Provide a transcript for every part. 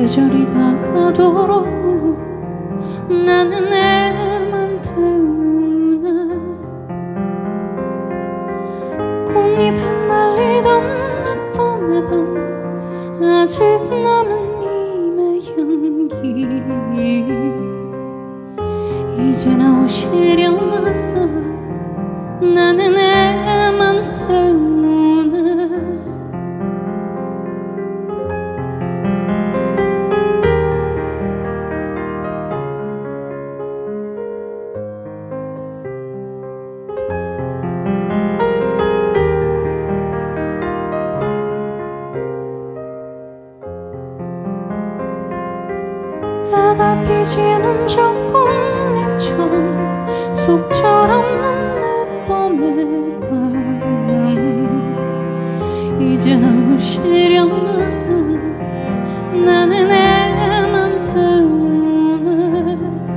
계절이 다가도록 나는 애만 태우네. 꽃잎에 날리던 내 봄의 밤 아직 남은 님의 향기 이제 나 오시려나. 나는 애만 태우네. 애달피지는 저 꽃잎처럼 속절없는 내 봄의 밤 이제 나 오시려나. 나는 애만 태우네.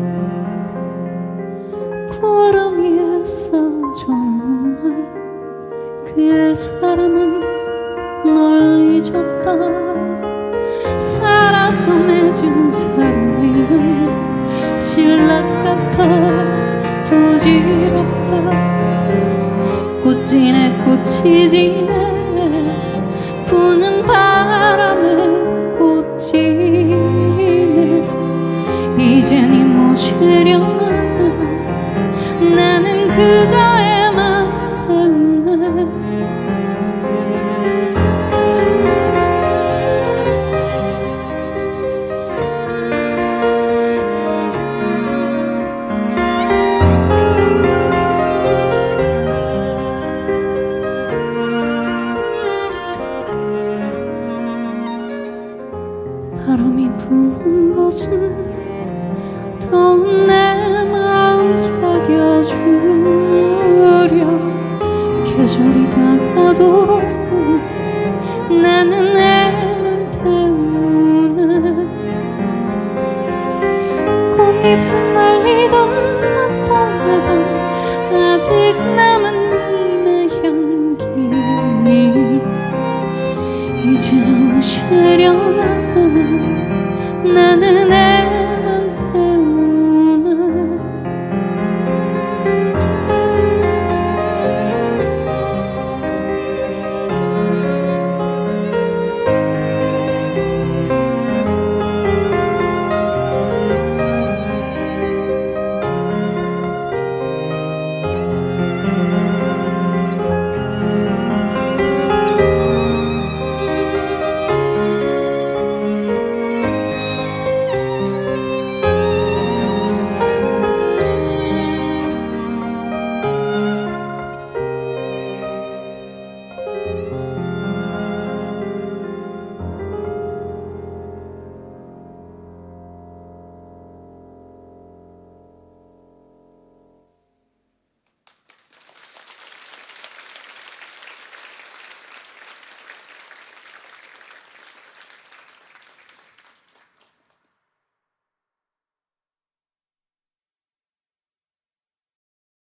구름 위에서 전하는 말 그 사람은 멀리 졌다. 살아서 맺은 사랑이는 신락 같아 부질없다. 꽃지네 꽃이 지네 부는 바람에 꽃지네. 이제 니 모시려나. 나는 그저 애만 태우네. 바람이 부는 곳은 더운 내 마음 새겨주려. 계절이 다가도록 나는 애만 태우네. 꽃잎에 말리던 낮밤의 밤 아직 남은 님의 향기 이제 오시려나. 나는 애